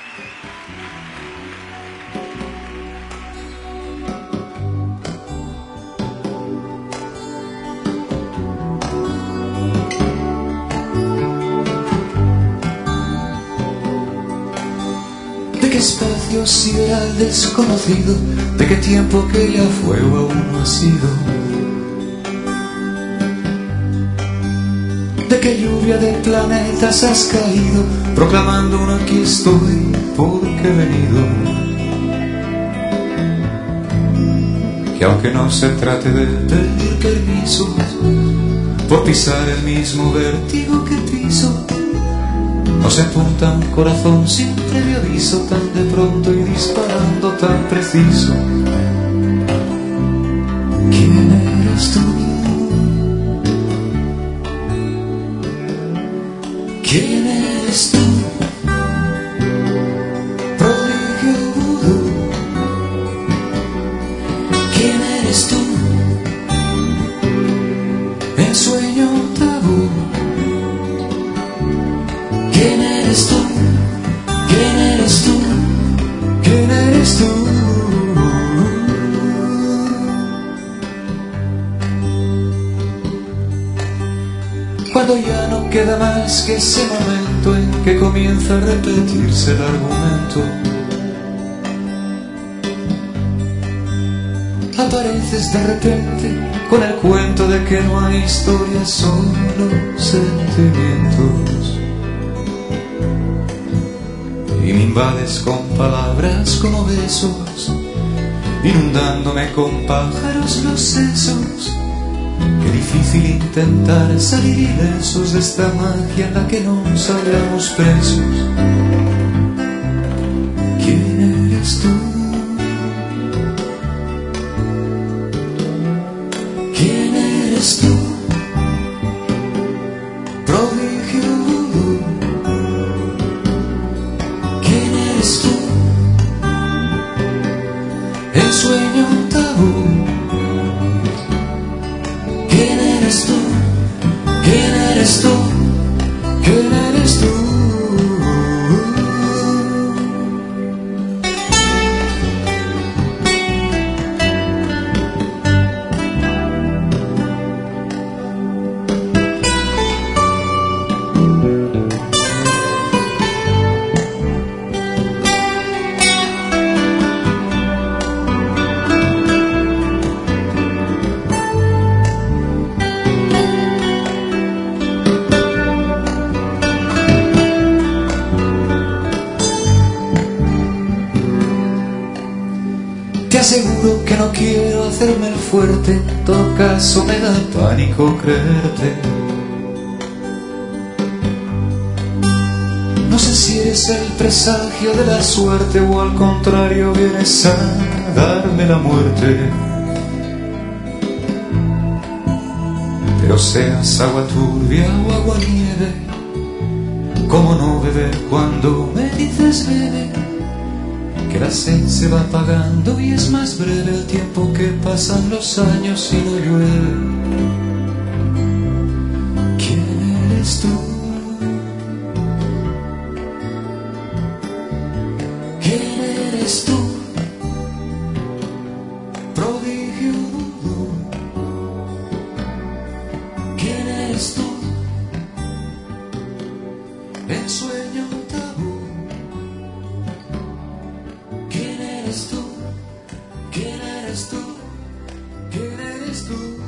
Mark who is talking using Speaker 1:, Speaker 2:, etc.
Speaker 1: ¿De qué espacio sideral desconocido? ¿De qué tiempo que ya fue o aún no ha sido? ¿De qué lluvia de planetas has caído? Proclamando un aquí estoy porque he venido. Que aunque no se trate de pedir permiso por pisar el mismo vértigo que piso, no se apunta un corazón sin previo aviso, tan de pronto y disparando tan preciso. ¿Quién eres tú? ¿Quién eres tú? Prodigio vudú. ¿Quién eres tú? Ensueño tabú. ¿Quién eres tú? ¿Quién eres tú? ¿Quién eres tú? Cuando ya no queda más que ese momento en que comienza a repetirse el argumento, apareces de repente con el cuento de que no hay historia, solo sentimientos. Y me invades con palabras como besos, inundándome con pájaros los sesos. Qué difícil intentar salir ilesos de esta magia en la que no salgamos presos. ¿Quién eres tú? ¿Quién eres tú? Prodigio vudú. ¿Quién eres tú? Ensueño tabú. ¿Quién eres tú? ¿Quién eres tú? ¿Quién eres tú? Te aseguro que no quiero hacerme el fuerte, en todo caso me da pánico creerte. No sé si eres el presagio de la suerte o al contrario vienes a darme la muerte. Pero seas agua turbia o agua nieve, ¿cómo no beber cuando me dices bebe? Que la sed se va apagando y es más breve el tiempo que pasan los años y no llueve. ¿Quién eres tú? ¿Quién eres tú? Prodigio vudú. ¿Quién eres tú? Ensueño tabú. ¿Quién eres tú? ¿Quién eres tú? ¿Quién eres tú?